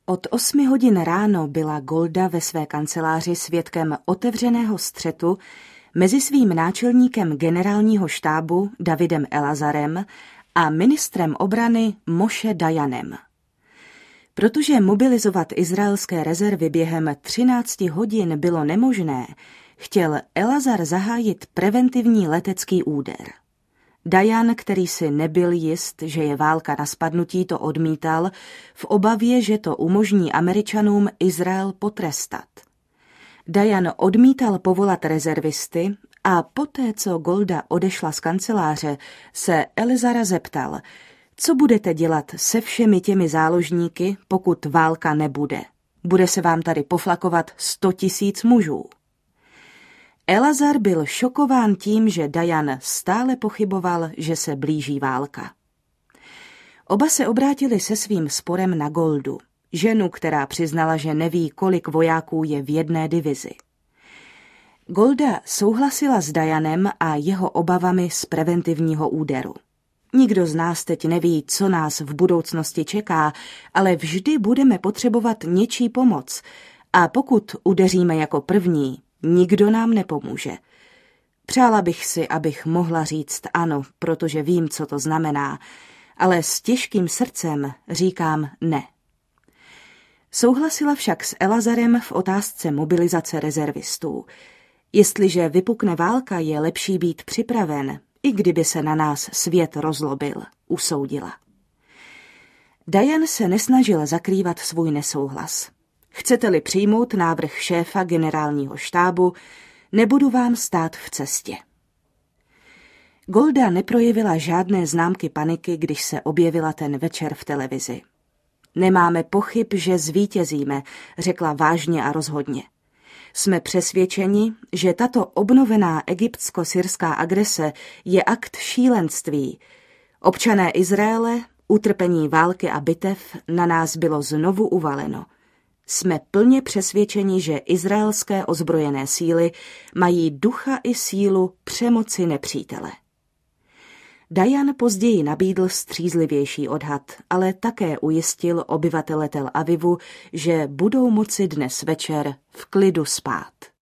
Od 8 hodin ráno byla Golda ve své kanceláři svědkem otevřeného střetu mezi svým náčelníkem generálního štábu Davidem Elazarem a ministrem obrany Moše Dayanem. Protože mobilizovat izraelské rezervy během 13 hodin bylo nemožné, chtěl Elazar zahájit preventivní letecký úder. Dayan, který si nebyl jist, že je válka na spadnutí, to odmítal, v obavě, že to umožní Američanům Izrael potrestat. Dayan odmítal povolat rezervisty a poté, co Golda odešla z kanceláře, se Elazara zeptal, co budete dělat se všemi těmi záložníky, pokud válka nebude. Bude se vám tady poflakovat 100 000 mužů. Elazar byl šokován tím, že Dayan stále pochyboval, že se blíží válka. Oba se obrátili se svým sporem na Goldu, ženu, která přiznala, že neví, kolik vojáků je v jedné divizi. Golda souhlasila s Dayanem a jeho obavami z preventivního úderu. Nikdo z nás teď neví, co nás v budoucnosti čeká, ale vždy budeme potřebovat něčí pomoc a pokud udeříme jako první, nikdo nám nepomůže. Přála bych si, abych mohla říct ano, protože vím, co to znamená, ale s těžkým srdcem říkám ne. Souhlasila však s Elazarem v otázce mobilizace rezervistů. Jestliže vypukne válka, je lepší být připraven, i kdyby se na nás svět rozlobil, usoudila. Dayan se nesnažil zakrývat svůj nesouhlas. Chcete-li přijmout návrh šéfa generálního štábu, nebudu vám stát v cestě. Golda neprojevila žádné známky paniky, když se objevila ten večer v televizi. Nemáme pochyb, že zvítězíme, řekla vážně a rozhodně. Jsme přesvědčeni, že tato obnovená egyptsko-syrská agrese je akt šílenství. Občané Izraele, utrpení války a bitev na nás bylo znovu uvaleno. Jsme plně přesvědčeni, že izraelské ozbrojené síly mají ducha i sílu přemoci nepřítele. Dayan později nabídl střízlivější odhad, ale také ujistil obyvatele Tel Avivu, že budou moci dnes večer v klidu spát.